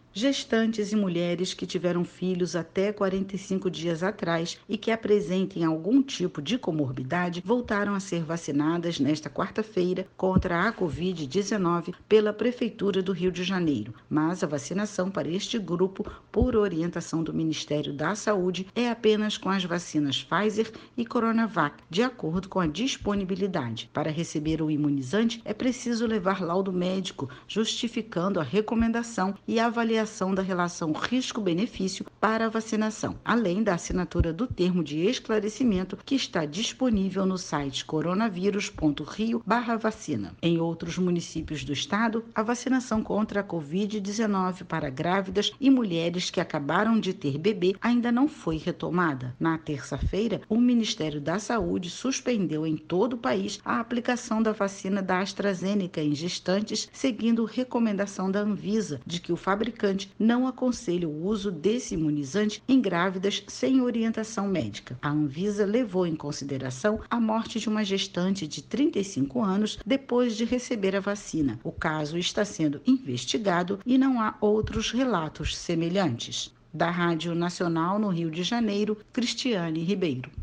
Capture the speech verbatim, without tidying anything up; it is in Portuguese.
Gestantes e mulheres que tiveram filhos até quarenta e cinco dias atrás e que apresentem algum tipo de comorbidade voltaram a ser vacinadas nesta quarta-feira contra a covid dezenove pela Prefeitura do Rio de Janeiro. Mas a vacinação para este grupo, por orientação do Ministério da Saúde, é apenas com as vacinas Pfizer e Coronavac, de acordo com a disponibilidade. Para receber o imunizante, é preciso levar laudo médico, justificando a recomendação e a avaliação da relação risco-benefício para a vacinação, além da assinatura do termo de esclarecimento que está disponível no site coronavírus ponto rio barra vacina. Em outros municípios do estado, a vacinação contra a covid dezenove para grávidas e mulheres que acabaram de ter bebê ainda não foi retomada. Na terça-feira, o Ministério da Saúde suspendeu em todo o país a aplicação da vacina da AstraZeneca em gestantes, seguindo recomendação da Anvisa de que o fabricante não aconselha o uso desse imunizante em grávidas sem orientação médica. A Anvisa levou em consideração a morte de uma gestante de trinta e cinco anos depois de receber a vacina. O caso está sendo investigado e não há outros relatos semelhantes. Da Rádio Nacional no Rio de Janeiro, Cristiane Ribeiro.